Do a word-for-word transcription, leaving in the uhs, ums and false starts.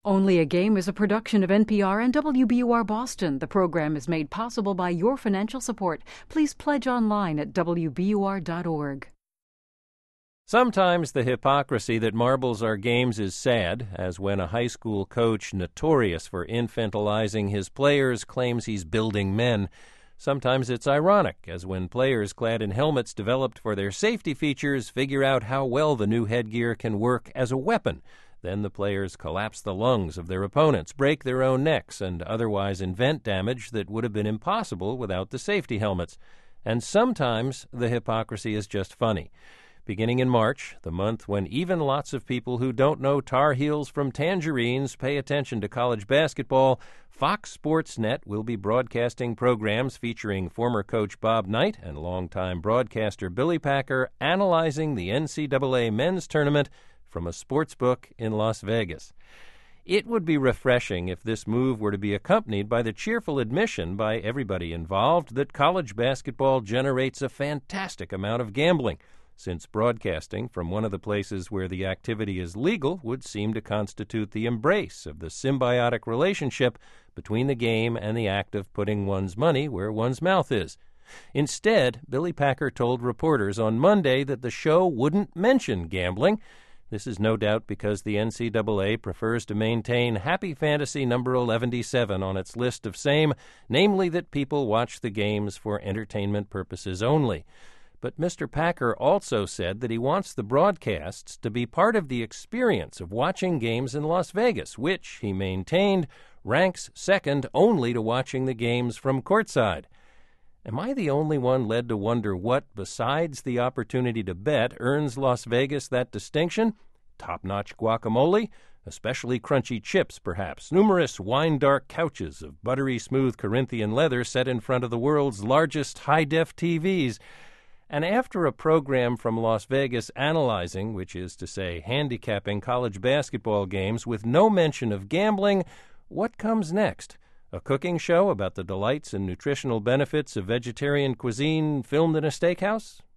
Only a Game is a production of N P R and W B U R Boston. The program is made possible by your financial support. Please pledge online at W B U R dot org. Sometimes the hypocrisy that marbles are games is sad, as when a high school coach notorious for infantilizing his players claims he's building men. Sometimes it's ironic, as when players clad in helmets developed for their safety features figure out how well the new headgear can work as a weapon. Then the players collapse the lungs of their opponents, break their own necks, and otherwise invent damage that would have been impossible without the safety helmets. And sometimes the hypocrisy is just funny. Beginning in March, the month when even lots of people who don't know Tar Heels from tangerines pay attention to college basketball, Fox Sports Net will be broadcasting programs featuring former coach Bob Knight and longtime broadcaster Billy Packer analyzing the N C double A men's tournament from a sports book in Las Vegas. It would be refreshing if this move were to be accompanied by the cheerful admission by everybody involved that college basketball generates a fantastic amount of gambling, since broadcasting from one of the places where the activity is legal would seem to constitute the embrace of the symbiotic relationship between the game and the act of putting one's money where one's mouth is. Instead, Billy Packer told reporters on Monday that the show wouldn't mention gambling. This is no doubt because the N C double A prefers to maintain Happy Fantasy number eleven seven on its list of same, namely that people watch the games for entertainment purposes only. But Mister Packer also said that he wants the broadcasts to be part of the experience of watching games in Las Vegas, which, he maintained, ranks second only to watching the games from courtside. Am I the only one led to wonder what, besides the opportunity to bet, earns Las Vegas that distinction? Top-notch guacamole? Especially crunchy chips, perhaps. Numerous wine-dark couches of buttery smooth Corinthian leather set in front of the world's largest high-def T Vs. And after a program from Las Vegas analyzing, which is to say handicapping college basketball games with no mention of gambling, what comes next? A cooking show about the delights and nutritional benefits of vegetarian cuisine filmed in a steakhouse?